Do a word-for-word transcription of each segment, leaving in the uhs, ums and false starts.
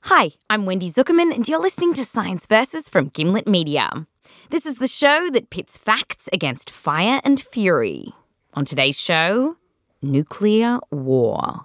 Hi, I'm Wendy Zuckerman, and you're listening to Science Versus from Gimlet Media. This is the show that pits facts against fire and fury. On today's show, nuclear war.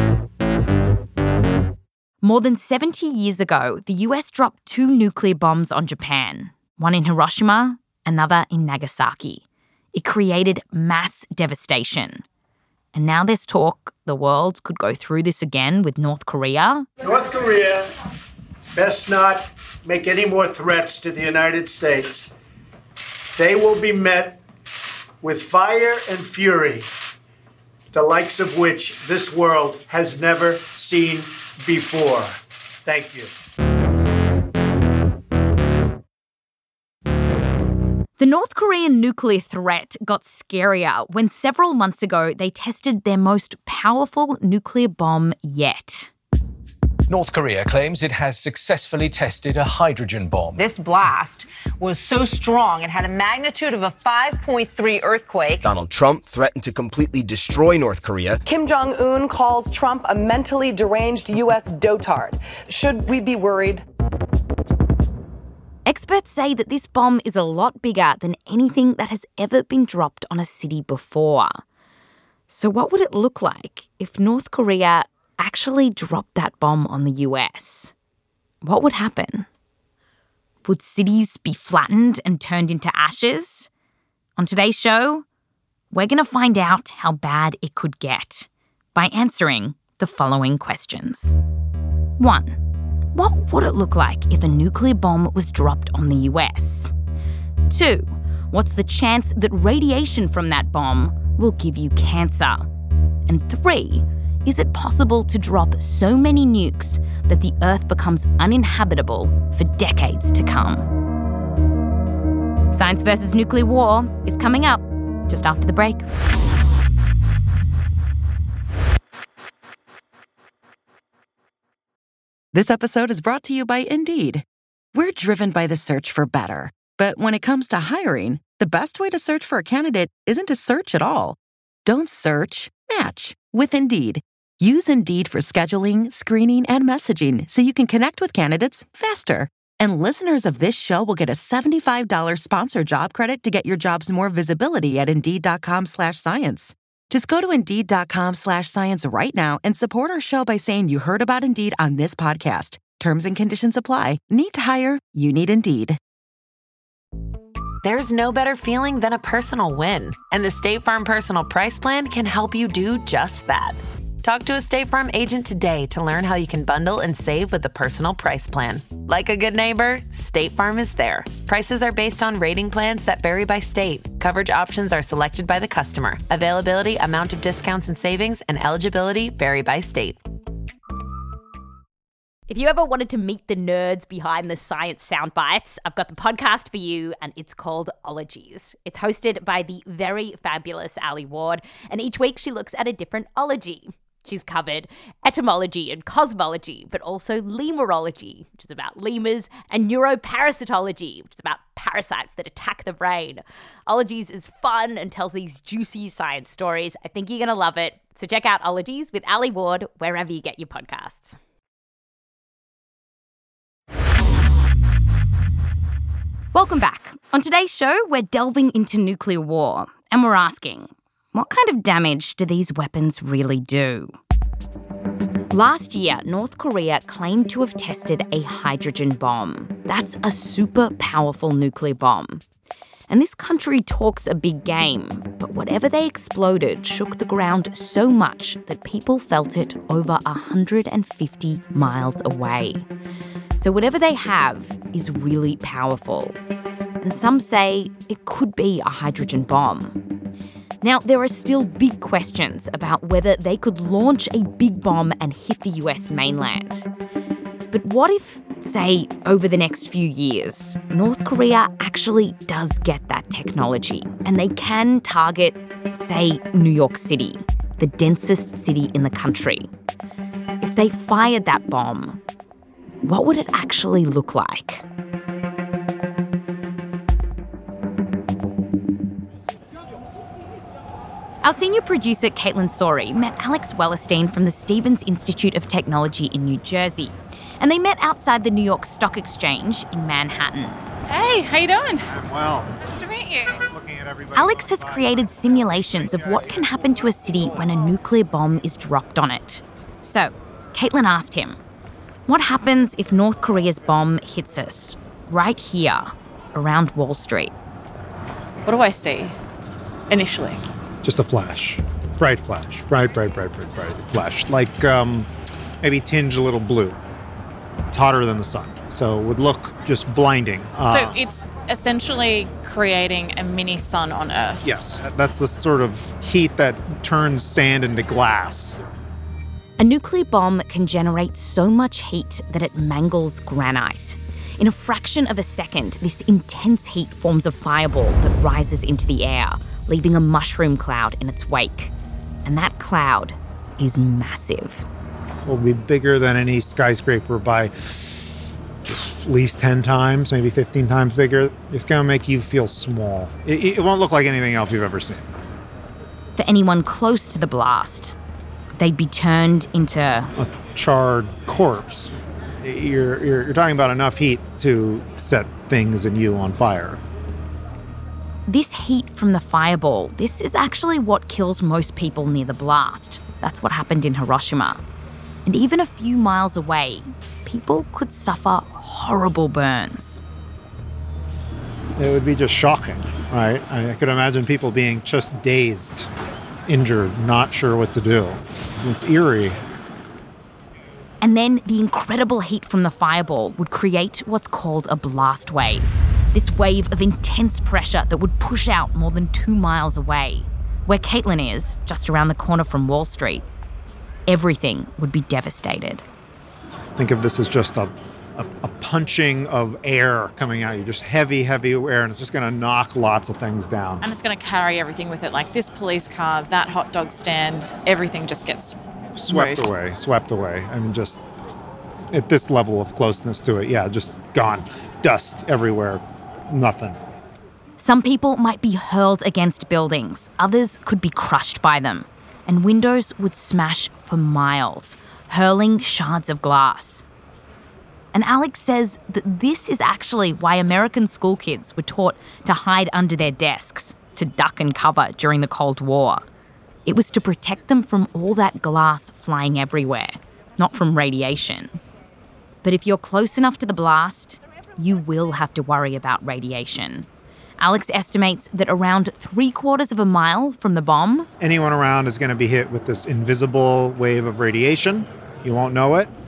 More than seventy years ago, the U S dropped two nuclear bombs on Japan, one in Hiroshima, another in Nagasaki. It created mass devastation. And now there's talk the world could go through this again with North Korea. North Korea best not make any more threats to the United States. They will be met with fire and fury, the likes of which this world has never seen before. Thank you. The North Korean nuclear threat got scarier when several months ago they tested their most powerful nuclear bomb yet. North Korea claims it has successfully tested a hydrogen bomb. This blast was so strong it had a magnitude of a five point three earthquake. Donald Trump threatened to completely destroy North Korea. Kim Jong-un calls Trump a mentally deranged U S dotard. Should we be worried? Experts say that this bomb is a lot bigger than anything that has ever been dropped on a city before. So what would it look like if North Korea actually dropped that bomb on the U S? What would happen? Would cities be flattened and turned into ashes? On today's show, we're going to find out how bad it could get by answering the following questions. One, what would it look like if a nuclear bomb was dropped on the U S? Two, what's the chance that radiation from that bomb will give you cancer? And three, is it possible to drop so many nukes that the Earth becomes uninhabitable for decades to come? Science versus Nuclear War is coming up just after the break. This episode is brought to you by Indeed. We're driven by the search for better. But when it comes to hiring, the best way to search for a candidate isn't to search at all. Don't search, match with Indeed. Use Indeed for scheduling, screening, and messaging so you can connect with candidates faster. And listeners of this show will get a seventy-five dollars sponsored job credit to get your jobs more visibility at Indeed.com slash science. Just go to Indeed.com slash science right now and support our show by saying you heard about Indeed on this podcast. Terms and conditions apply. Need to hire? You need Indeed. There's no better feeling than a personal win. And the State Farm Personal Price Plan can help you do just that. Talk to a State Farm agent today to learn how you can bundle and save with the Personal Price Plan. Like a good neighbor, State Farm is there. Prices are based on rating plans that vary by state. Coverage options are selected by the customer. Availability, amount of discounts and savings, and eligibility vary by state. If you ever wanted to meet the nerds behind the science soundbites, I've got the podcast for you, and it's called Ologies. It's hosted by the very fabulous Ali Ward, and each week she looks at a different ology. She's covered etymology and cosmology, but also lemurology, which is about lemurs, and neuroparasitology, which is about parasites that attack the brain. Ologies is fun and tells these juicy science stories. I think you're going to love it. So check out Ologies with Ali Ward wherever you get your podcasts. Welcome back. On today's show, we're delving into nuclear war, and we're asking, what kind of damage do these weapons really do? Last year, North Korea claimed to have tested a hydrogen bomb. That's a super powerful nuclear bomb. And this country talks a big game, but whatever they exploded shook the ground so much that people felt it over one hundred fifty miles away. So whatever they have is really powerful. And some say it could be a hydrogen bomb. Now, there are still big questions about whether they could launch a big bomb and hit the U S mainland. But what if, say, over the next few years, North Korea actually does get that technology and they can target, say, New York City, the densest city in the country? If they fired that bomb, what would it actually look like? Our senior producer, Caitlin Sori, met Alex Wellerstein from the Stevens Institute of Technology in New Jersey, and they met outside the New York Stock Exchange in Manhattan. Hey, how you doing? I'm well. Nice to meet you. Looking at everybody. Alex has created simulations of what can happen to a city when a nuclear bomb is dropped on it. So, Caitlin asked him, what happens if North Korea's bomb hits us right here around Wall Street? What do I see initially? Just a flash. Bright flash. Bright, bright, bright, bright, bright flash. Like um, maybe tinge a little blue. It's hotter than the sun. So it would look just blinding. Uh, so it's essentially creating a mini sun on Earth. Yes. That's the sort of heat that turns sand into glass. A nuclear bomb can generate so much heat that it mangles granite. In a fraction of a second, this intense heat forms a fireball that rises into the air, leaving a mushroom cloud in its wake. And that cloud is massive. It will be bigger than any skyscraper by at least ten times, maybe fifteen times bigger. It's going to make you feel small. It, it won't look like anything else you've ever seen. For anyone close to the blast, they'd be turned into a charred corpse. You're, you're, you're talking about enough heat to set things and you on fire. This heat from the fireball, this is actually what kills most people near the blast. That's what happened in Hiroshima. And even a few miles away, people could suffer horrible burns. It would be just shocking, right? I could imagine people being just dazed, injured, not sure what to do. It's eerie. And then the incredible heat from the fireball would create what's called a blast wave. This wave of intense pressure that would push out more than two miles away. Where Caitlin is, just around the corner from Wall Street, everything would be devastated. Think of this as just a, a, a punching of air coming at you, just heavy, heavy air, and it's just going to knock lots of things down. And it's going to carry everything with it, like this police car, that hot dog stand, everything just gets swept moved. away, swept away. And just at this level of closeness to it, yeah, just gone. Dust everywhere, nothing. Some people might be hurled against buildings, others could be crushed by them, and windows would smash for miles, hurling shards of glass. And Alex says that this is actually why American school kids were taught to hide under their desks, to duck and cover during the Cold War. It was to protect them from all that glass flying everywhere, not from radiation. But if you're close enough to the blast, you will have to worry about radiation. Alex estimates that around three quarters of a mile from the bomb, anyone around is going to be hit with this invisible wave of radiation. You won't know it.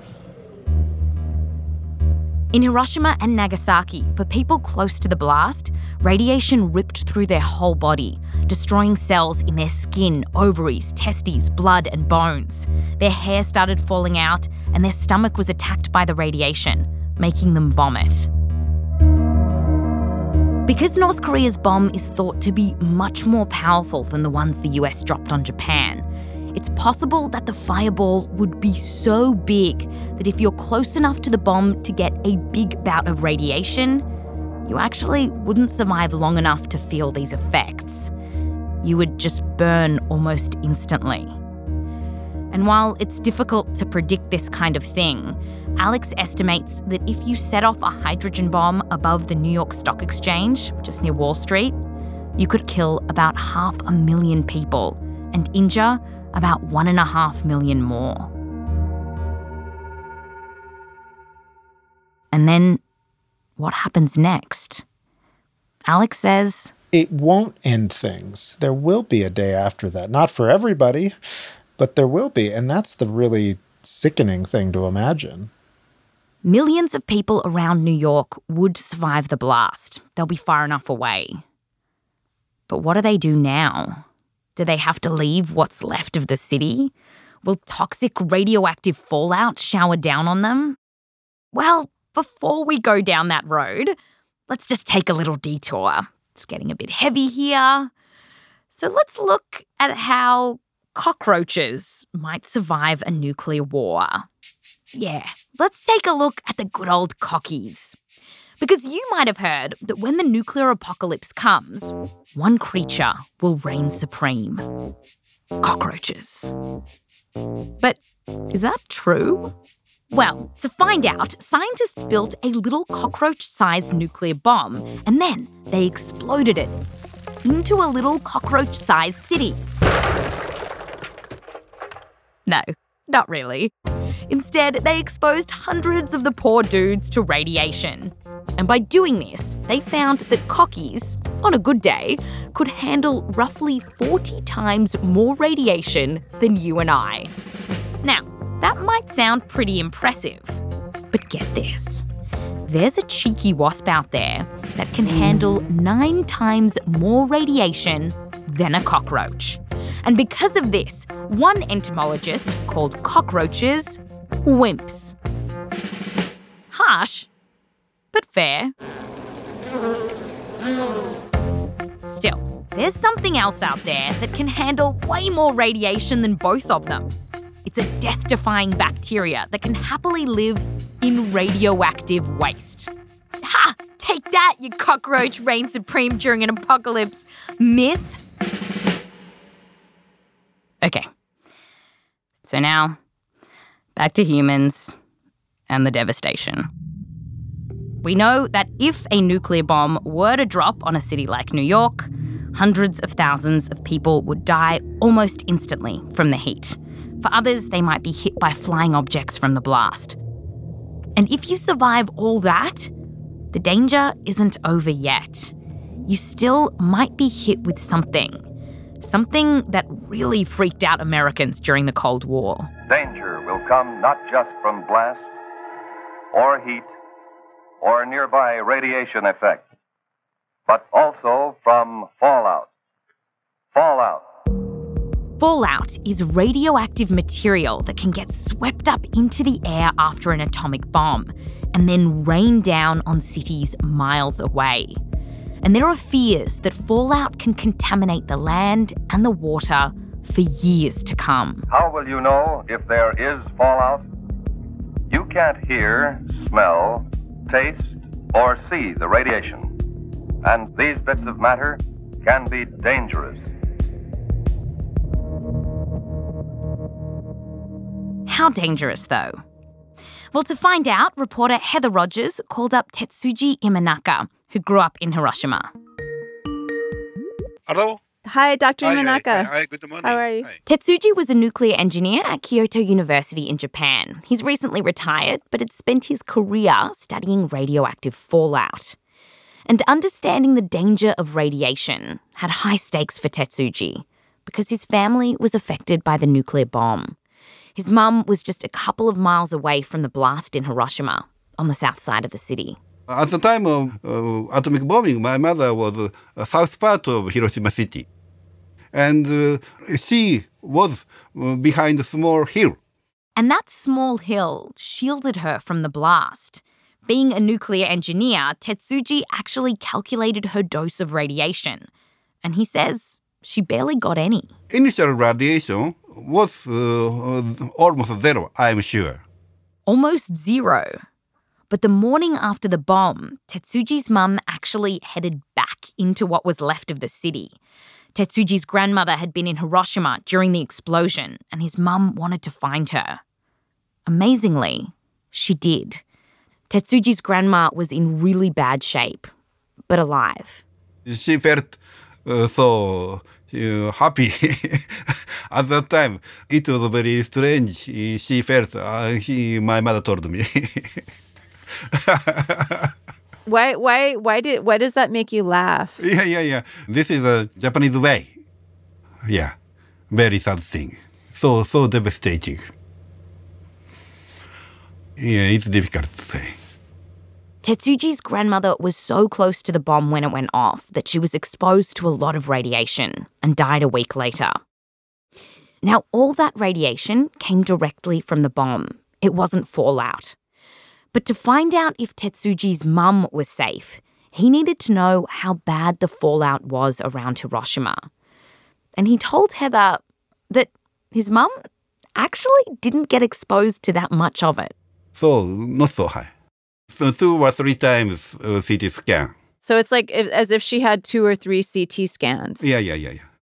In Hiroshima and Nagasaki, for people close to the blast, radiation ripped through their whole body, destroying cells in their skin, ovaries, testes, blood, and bones. Their hair started falling out, and their stomach was attacked by the radiation, making them vomit. Because North Korea's bomb is thought to be much more powerful than the ones the U S dropped on Japan, it's possible that the fireball would be so big that if you're close enough to the bomb to get a big bout of radiation, you actually wouldn't survive long enough to feel these effects. You would just burn almost instantly. And while it's difficult to predict this kind of thing, Alex estimates that if you set off a hydrogen bomb above the New York Stock Exchange, just near Wall Street, you could kill about half a million people and injure about one and a half million more. And then what happens next? Alex says, it won't end things. There will be a day after that. Not for everybody, but there will be. And that's the really sickening thing to imagine. Millions of people around New York would survive the blast. They'll be far enough away. But what do they do now? Do they have to leave what's left of the city? Will toxic radioactive fallout shower down on them? Well, before we go down that road, let's just take a little detour. It's getting a bit heavy here. So let's look at how cockroaches might survive a nuclear war. Yeah, let's take a look at the good old cockies. Because you might have heard that when the nuclear apocalypse comes, one creature will reign supreme. cockroaches. But is that true? Well, to find out, scientists built a little cockroach-sized nuclear bomb, and then they exploded it into a little cockroach-sized city. No, not really. Instead, they exposed hundreds of the poor dudes to radiation. And by doing this, they found that cockies, on a good day, could handle roughly forty times more radiation than you and I. Now, that might sound pretty impressive, but get this. There's a cheeky wasp out there that can handle nine times more radiation than a cockroach. And because of this, one entomologist called cockroaches wimps. Harsh, but fair. Still, there's something else out there that can handle way more radiation than both of them. It's a death-defying bacteria that can happily live in radioactive waste. Ha! Take that, you cockroach reign supreme during an apocalypse myth. Okay. So now, back to humans and the devastation. We know that if a nuclear bomb were to drop on a city like New York, hundreds of thousands of people would die almost instantly from the heat. For others, they might be hit by flying objects from the blast. And if you survive all that, the danger isn't over yet. You still might be hit with something. Something that really freaked out Americans during the Cold War. Danger will come not just from blast or heat or nearby radiation effect, but also from fallout. Fallout. Fallout is radioactive material that can get swept up into the air after an atomic bomb and then rain down on cities miles away. And there are fears that fallout can contaminate the land and the water for years to come. How will you know if there is fallout? You can't hear, smell, taste, or see the radiation. And these bits of matter can be dangerous. How dangerous, though? Well, to find out, reporter Heather Rogers called up Tetsuji Imanaka, who grew up in Hiroshima. Hello? Hi, Doctor Hi, Imanaka. Hi, hi, good morning. How are you? Hi. Tetsuji was a nuclear engineer at Kyoto University in Japan. He's recently retired, but had spent his career studying radioactive fallout. And understanding the danger of radiation had high stakes for Tetsuji because his family was affected by the nuclear bomb. His mum was just a couple of miles away from the blast in Hiroshima, on the south side of the city. At the time of uh, atomic bombing, my mother was uh, a south part of Hiroshima city. And uh, she was uh, behind a small hill. And that small hill shielded her from the blast. Being a nuclear engineer, Tetsuji actually calculated her dose of radiation. And he says she barely got any. Initial radiation was uh, uh, almost zero, I'm sure. Almost zero. But the morning after the bomb, Tetsuji's mum actually headed back into what was left of the city. Tetsuji's grandmother had been in Hiroshima during the explosion, and his mum wanted to find her. Amazingly, she did. Tetsuji's grandma was in really bad shape, but alive. She felt uh, so uh, happy. At that time, it was very strange. She felt, uh, he, my mother told me. Why? Why? Why did? Why does that make you laugh? Yeah, yeah, yeah. This is a Japanese way. Yeah, very sad thing. So, so devastating. Yeah, it's difficult to say. Tetsuji's grandmother was so close to the bomb when it went off that she was exposed to a lot of radiation and died a week later. Now, all that radiation came directly from the bomb. It wasn't fallout. But to find out if Tetsuji's mum was safe, he needed to know how bad the fallout was around Hiroshima. And he told Heather that his mum actually didn't get exposed to that much of it. So, not so high. So two or three times uh, C T scan. So it's like if, as if she had two or three C T scans. Yeah, yeah, yeah, yeah.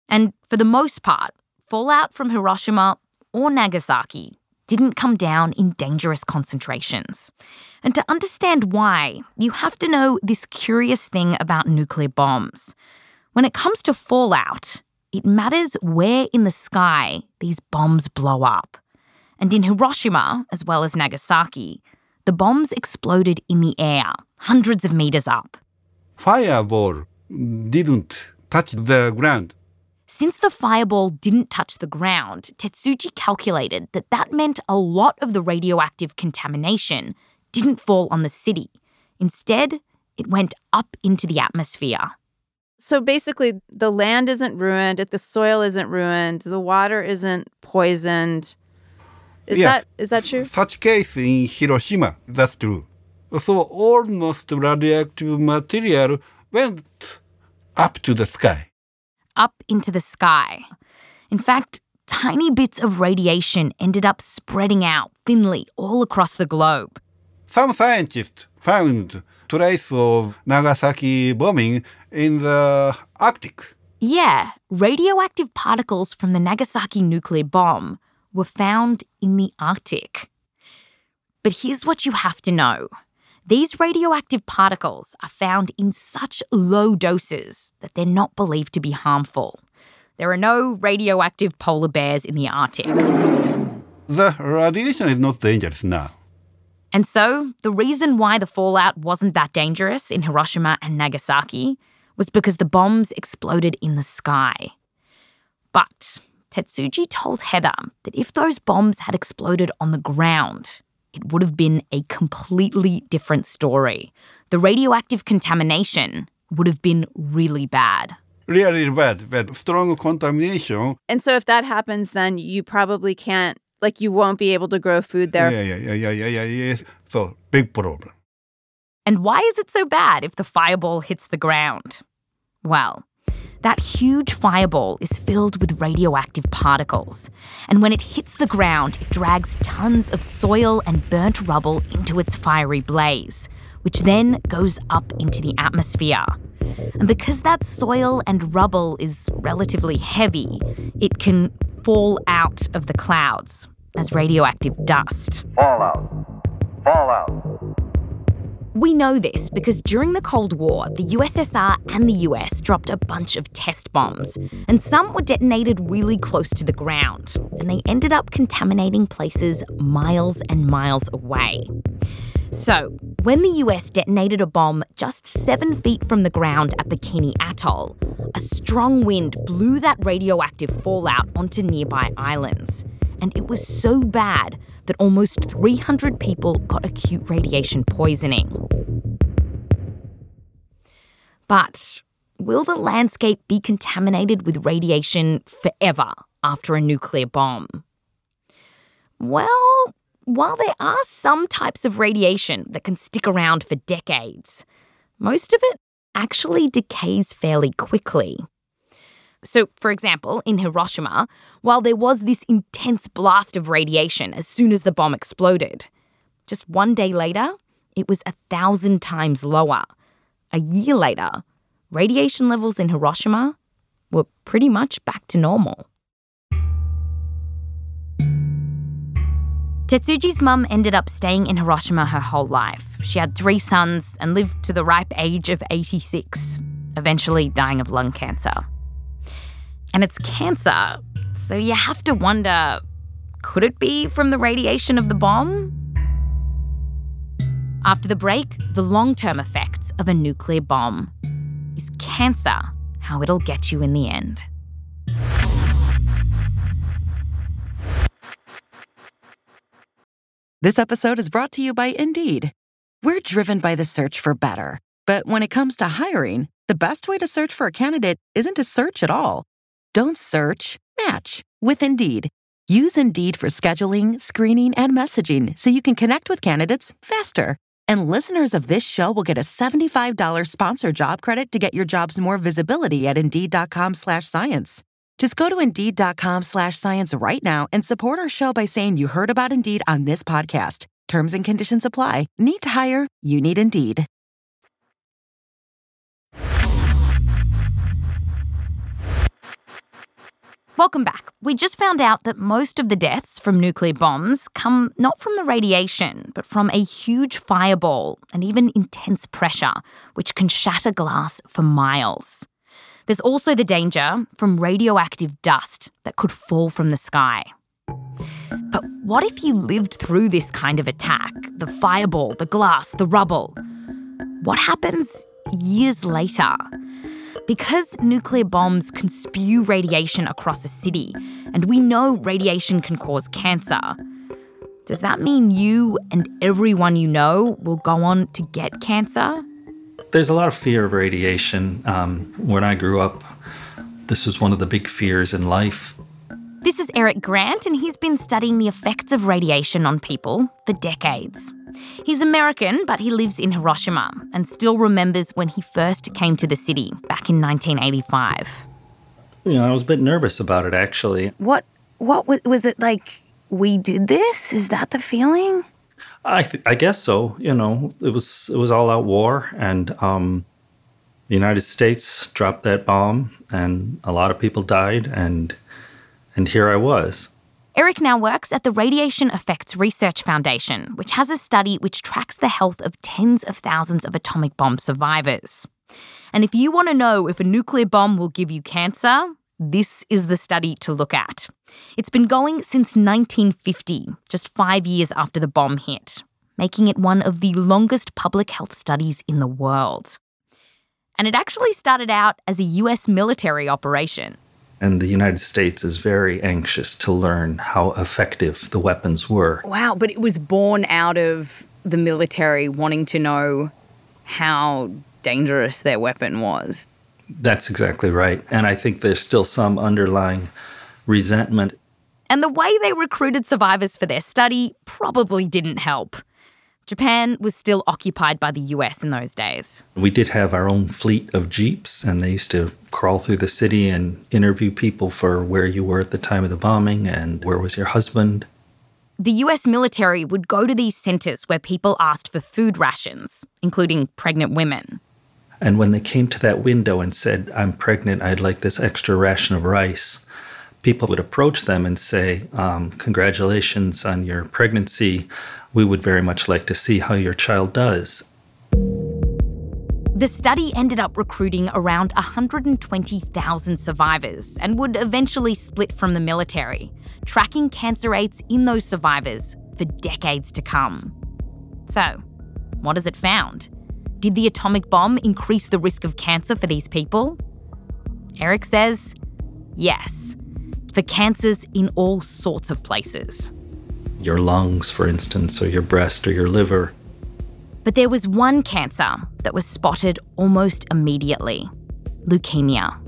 And for the most part, fallout from Hiroshima or Nagasaki didn't come down in dangerous concentrations. And to understand why, you have to know this curious thing about nuclear bombs. When it comes to fallout, it matters where in the sky these bombs blow up. And in Hiroshima, as well as Nagasaki, the bombs exploded in the air, hundreds of meters up. Fireball didn't touch the ground. Since the fireball didn't touch the ground, Tetsuji calculated that that meant a lot of the radioactive contamination didn't fall on the city. Instead, it went up into the atmosphere. So basically, the land isn't ruined, the soil isn't ruined, the water isn't poisoned. Is yeah. that is that true? Such case in Hiroshima, that's true. So almost radioactive material went up to the sky. Up into the sky. In fact, tiny bits of radiation ended up spreading out thinly all across the globe. Some scientists found trace of Nagasaki bombing in the Arctic. Yeah, radioactive particles from the Nagasaki nuclear bomb were found in the Arctic. But here's what you have to know. These radioactive particles are found in such low doses that they're not believed to be harmful. There are no radioactive polar bears in the Arctic. The radiation is not dangerous now. And so, the reason why the fallout wasn't that dangerous in Hiroshima and Nagasaki was because the bombs exploded in the sky. But Tetsuji told Heather that if those bombs had exploded on the ground, it would have been a completely different story. The radioactive contamination would have been really bad. Really bad, bad. Strong contamination. And so if that happens, then you probably can't, like you won't be able to grow food there. Yeah, yeah, yeah, yeah, yeah, yeah, yes. So, big problem. And why is it so bad if the fireball hits the ground? Well, that huge fireball is filled with radioactive particles. And when it hits the ground, it drags tons of soil and burnt rubble into its fiery blaze, which then goes up into the atmosphere. And because that soil and rubble is relatively heavy, it can fall out of the clouds as radioactive dust. Fallout. Fallout. We know this because during the Cold War, the U S S R and the U S dropped a bunch of test bombs, and some were detonated really close to the ground, and they ended up contaminating places miles and miles away. So, when the U S detonated a bomb just seven feet from the ground at Bikini Atoll, a strong wind blew that radioactive fallout onto nearby islands. And it was so bad that almost three hundred people got acute radiation poisoning. But will the landscape be contaminated with radiation forever after a nuclear bomb? Well, while there are some types of radiation that can stick around for decades, most of it actually decays fairly quickly. So, for example, in Hiroshima, while there was this intense blast of radiation as soon as the bomb exploded, just one day later, it was a thousand times lower. A year later, radiation levels in Hiroshima were pretty much back to normal. Tetsuji's mum ended up staying in Hiroshima her whole life. She had three sons and lived to the ripe age of eighty-six, eventually dying of lung cancer. And it's cancer, so you have to wonder, could it be from the radiation of the bomb? After the break, the long-term effects of a nuclear bomb. Is cancer how it'll get you in the end? This episode is brought to you by Indeed. We're driven by the search for better. But when it comes to hiring, the best way to search for a candidate isn't to search at all. Don't search, match with Indeed. Use Indeed for scheduling, screening, and messaging so you can connect with candidates faster. And listeners of this show will get a seventy-five dollars sponsored job credit to get your jobs more visibility at Indeed.com slash science. Just go to Indeed.com slash science right now and support our show by saying you heard about Indeed on this podcast. Terms and conditions apply. Need to hire? You need Indeed. Welcome back. We just found out that most of the deaths from nuclear bombs come not from the radiation, but from a huge fireball and even intense pressure, which can shatter glass for miles. There's also the danger from radioactive dust that could fall from the sky. But what if you lived through this kind of attack? The fireball, the glass, the rubble. What happens years later? Because nuclear bombs can spew radiation across a city, and we know radiation can cause cancer, does that mean you and everyone you know will go on to get cancer? There's a lot of fear of radiation. Um, when I grew up, this was one of the big fears in life. This is Eric Grant, and he's been studying the effects of radiation on people for decades. He's American, but he lives in Hiroshima and still remembers when he first came to the city back in nineteen eighty-five. You know, I was a bit nervous about it, actually. What, what was, was it like, we did this? Is that the feeling? I th- I guess so. You know, it was it was all-out war, and um, the United States dropped that bomb, and a lot of people died, and and here I was. Eric now works at the Radiation Effects Research Foundation, which has a study which tracks the health of tens of thousands of atomic bomb survivors. And if you want to know if a nuclear bomb will give you cancer, this is the study to look at. It's been going since nineteen fifty, just five years after the bomb hit, making it one of the longest public health studies in the world. And it actually started out as a U S military operation. And the United States is very anxious to learn how effective the weapons were. Wow, but it was born out of the military wanting to know how dangerous their weapon was. That's exactly right. And I think there's still some underlying resentment. And the way they recruited survivors for their study probably didn't help. Japan was still occupied by the U S in those days. We did have our own fleet of jeeps, and they used to crawl through the city and interview people for where you were at the time of the bombing and where was your husband. The U S military would go to these centres where people asked for food rations, including pregnant women. And when they came to that window and said, "I'm pregnant, I'd like this extra ration of rice," people would approach them and say, um, "Congratulations on your pregnancy. We would very much like to see how your child does." The study ended up recruiting around one hundred twenty thousand survivors and would eventually split from the military, tracking cancer rates in those survivors for decades to come. So, what has it found? Did the atomic bomb increase the risk of cancer for these people? Eric says, yes, for cancers in all sorts of places. Your lungs, for instance, or your breast or your liver. But there was one cancer that was spotted almost immediately: leukemia.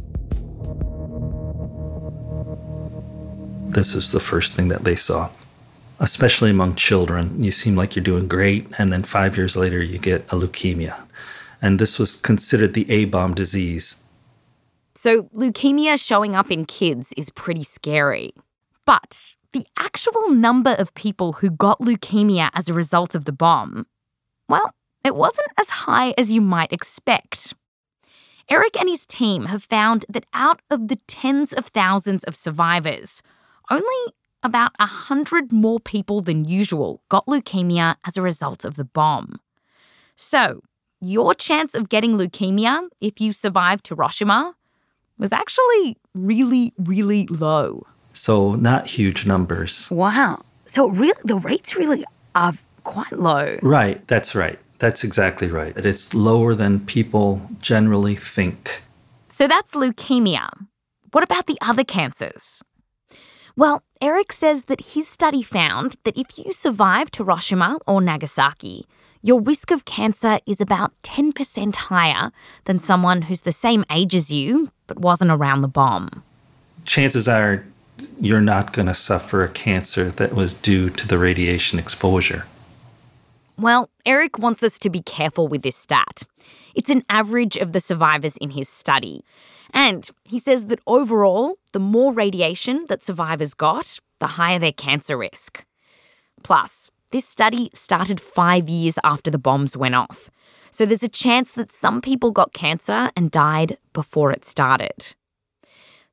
This is the first thing that they saw. Especially among children, you seem like you're doing great, and then five years later you get a leukemia. And this was considered the A-bomb disease. So leukemia showing up in kids is pretty scary. But the actual number of people who got leukemia as a result of the bomb, well, it wasn't as high as you might expect. Eric and his team have found that out of the tens of thousands of survivors, only about one hundred more people than usual got leukemia as a result of the bomb. So, your chance of getting leukemia if you survived Hiroshima was actually really, really low. So, not huge numbers. Wow. So, really, the rates really are quite low. Right, that's right. That's exactly right. It's lower than people generally think. So, that's leukemia. What about the other cancers? Well, Eric says that his study found that if you survived Hiroshima or Nagasaki, your risk of cancer is about ten percent higher than someone who's the same age as you but wasn't around the bomb. Chances are you're not going to suffer a cancer that was due to the radiation exposure. Well, Eric wants us to be careful with this stat. It's an average of the survivors in his study. And he says that overall, the more radiation that survivors got, the higher their cancer risk. Plus, this study started five years after the bombs went off. So there's a chance that some people got cancer and died before it started.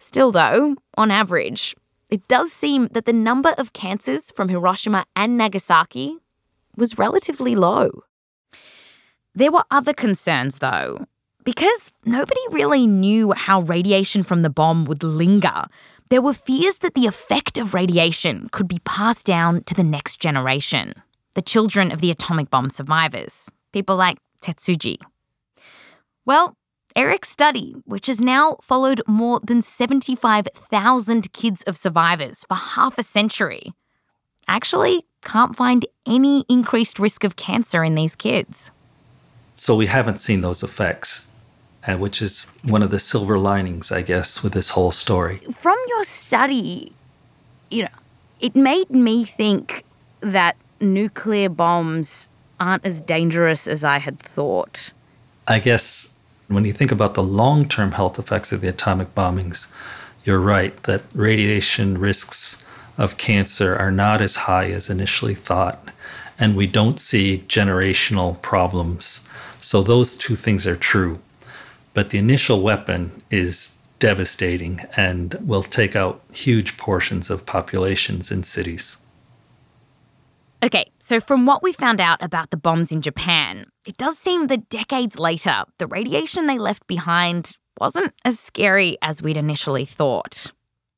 Still though, on average, it does seem that the number of cancers from Hiroshima and Nagasaki was relatively low. There were other concerns though. Because nobody really knew how radiation from the bomb would linger, there were fears that the effect of radiation could be passed down to the next generation, the children of the atomic bomb survivors, people like Tetsuji. Well, Eric's study, which has now followed more than seventy-five thousand kids of survivors for half a century, actually can't find any increased risk of cancer in these kids. So we haven't seen those effects, uh, which is one of the silver linings, I guess, with this whole story. From your study, you know, it made me think that nuclear bombs aren't as dangerous as I had thought. I guess when you think about the long-term health effects of the atomic bombings, you're right that radiation risks of cancer are not as high as initially thought, and we don't see generational problems. So those two things are true. But the initial weapon is devastating and will take out huge portions of populations in cities. Okay, so from what we found out about the bombs in Japan, it does seem that decades later, the radiation they left behind wasn't as scary as we'd initially thought.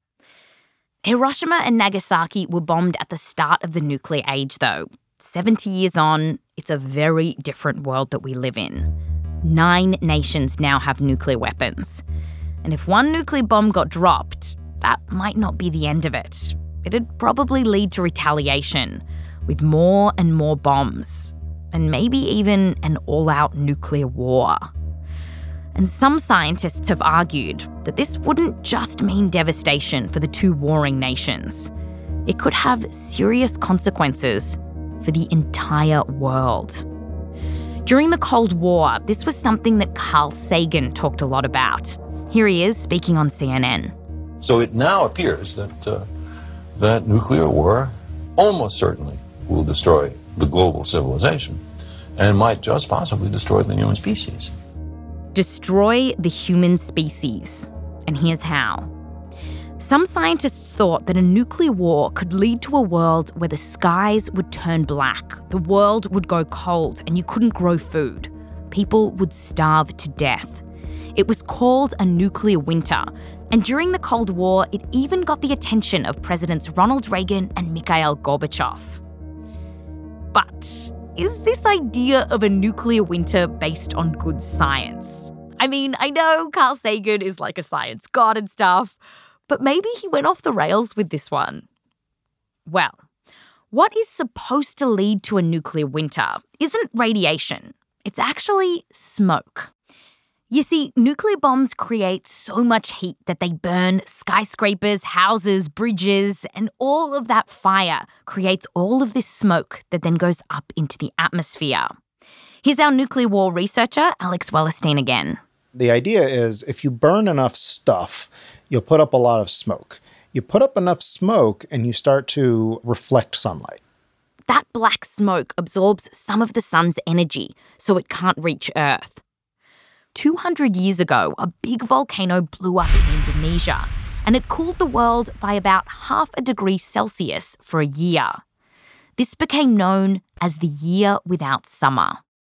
Hiroshima and Nagasaki were bombed at the start of the nuclear age, though. seventy years on, it's a very different world that we live in. Nine nations now have nuclear weapons. And if one nuclear bomb got dropped, that might not be the end of it. It'd probably lead to retaliation, with more and more bombs, and maybe even an all-out nuclear war. And some scientists have argued that this wouldn't just mean devastation for the two warring nations. It could have serious consequences for the entire world. During the Cold War, this was something that Carl Sagan talked a lot about. Here he is speaking on C N N. So it now appears that uh, that nuclear war almost certainly will destroy the global civilization and might just possibly destroy the human species. Destroy the human species. And here's how. Some scientists thought that a nuclear war could lead to a world where the skies would turn black, the world would go cold, and you couldn't grow food. People would starve to death. It was called a nuclear winter, and during the Cold War, it even got the attention of Presidents Ronald Reagan and Mikhail Gorbachev. But is this idea of a nuclear winter based on good science? I mean, I know Carl Sagan is like a science god and stuff, but maybe he went off the rails with this one. Well, what is supposed to lead to a nuclear winter isn't radiation. It's actually smoke. You see, nuclear bombs create so much heat that they burn skyscrapers, houses, bridges, and all of that fire creates all of this smoke that then goes up into the atmosphere. Here's our nuclear war researcher, Alex Wellerstein again. The idea is if you burn enough stuff, you'll put up a lot of smoke. You put up enough smoke and you start to reflect sunlight. That black smoke absorbs some of the sun's energy, so it can't reach Earth. two hundred years ago, a big volcano blew up in Indonesia, and it cooled the world by about half a degree Celsius for a year. This became known as the year without summer.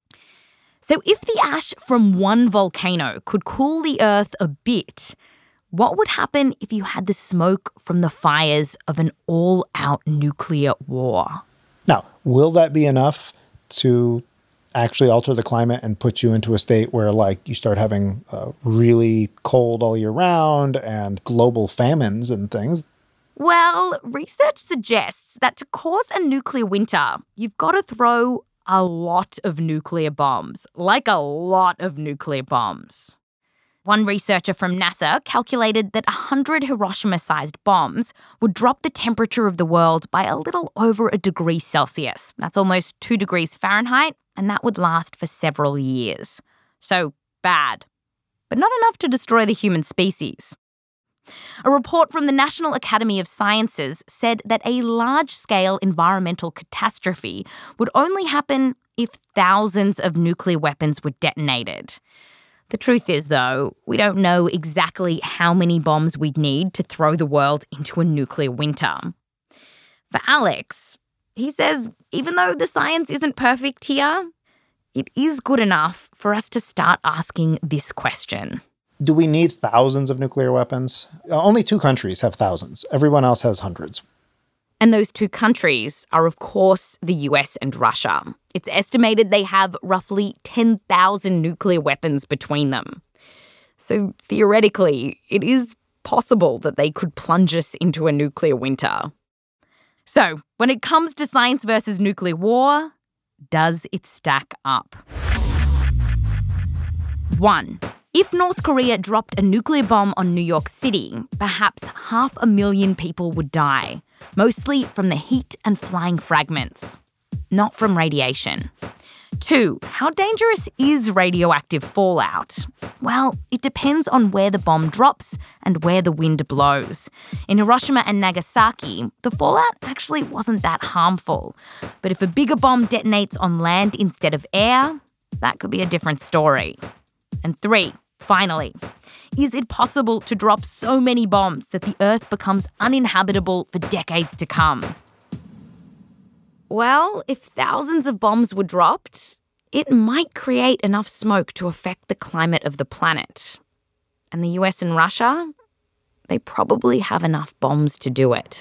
So if the ash from one volcano could cool the Earth a bit, what would happen if you had the smoke from the fires of an all-out nuclear war? Now, will that be enough to actually alter the climate and put you into a state where, like, you start having uh, really cold all year round and global famines and things? Well, research suggests that to cause a nuclear winter, you've got to throw a lot of nuclear bombs, like a lot of nuclear bombs. One researcher from NASA calculated that one hundred Hiroshima-sized bombs would drop the temperature of the world by a little over a degree Celsius. That's almost two degrees Fahrenheit, and that would last for several years. So bad, but not enough to destroy the human species. A report from the National Academy of Sciences said that a large-scale environmental catastrophe would only happen if thousands of nuclear weapons were detonated. The truth is, though, we don't know exactly how many bombs we'd need to throw the world into a nuclear winter. For Alex, he says even though the science isn't perfect here, it is good enough for us to start asking this question. Do we need thousands of nuclear weapons? Only two countries have thousands. Everyone else has hundreds. And those two countries are, of course, the U S and Russia. It's estimated they have roughly ten thousand nuclear weapons between them. So theoretically, it is possible that they could plunge us into a nuclear winter. So when it comes to science versus nuclear war, does it stack up? One. If North Korea dropped a nuclear bomb on New York City, perhaps half a million people would die, mostly from the heat and flying fragments, not from radiation. Two, how dangerous is radioactive fallout? Well, it depends on where the bomb drops and where the wind blows. In Hiroshima and Nagasaki, the fallout actually wasn't that harmful. But if a bigger bomb detonates on land instead of air, that could be a different story. And three, finally, is it possible to drop so many bombs that the Earth becomes uninhabitable for decades to come? Well, if thousands of bombs were dropped, it might create enough smoke to affect the climate of the planet. And the U S and Russia, they probably have enough bombs to do it.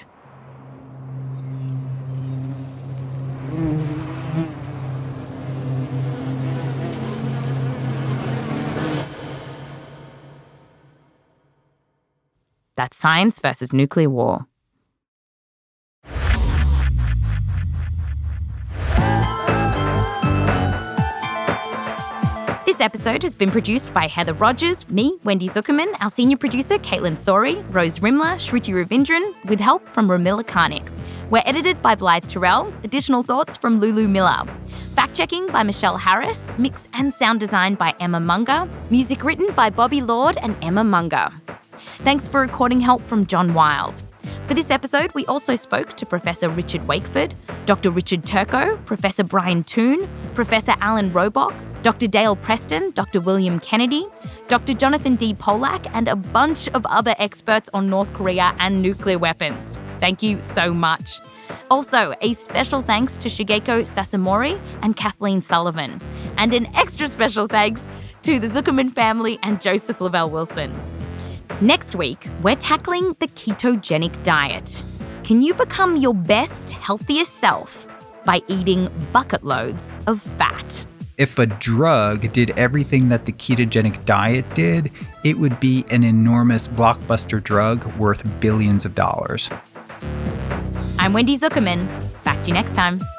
That's science versus nuclear war. This episode has been produced by Heather Rogers, me, Wendy Zuckerman, our senior producer, Caitlin Sori, Rose Rimler, Shruti Ravindran, with help from Ramila Karnik. We're edited by Blythe Terrell, additional thoughts from Lulu Miller. Fact-checking by Michelle Harris, mix and sound design by Emma Munger, music written by Bobby Lord and Emma Munger. Thanks for recording help from John Wild. For this episode, we also spoke to Professor Richard Wakeford, Doctor Richard Turco, Professor Brian Toon, Professor Alan Robock, Doctor Dale Preston, Doctor William Kennedy, Doctor Jonathan D. Polak, and a bunch of other experts on North Korea and nuclear weapons. Thank you so much. Also, a special thanks to Shigeko Sasamori and Kathleen Sullivan. And an extra special thanks to the Zuckerman family and Joseph Lavelle Wilson. Next week, we're tackling the ketogenic diet. Can you become your best, healthiest self by eating bucket loads of fat? If a drug did everything that the ketogenic diet did, it would be an enormous blockbuster drug worth billions of dollars. I'm Wendy Zuckerman. Back to you next time.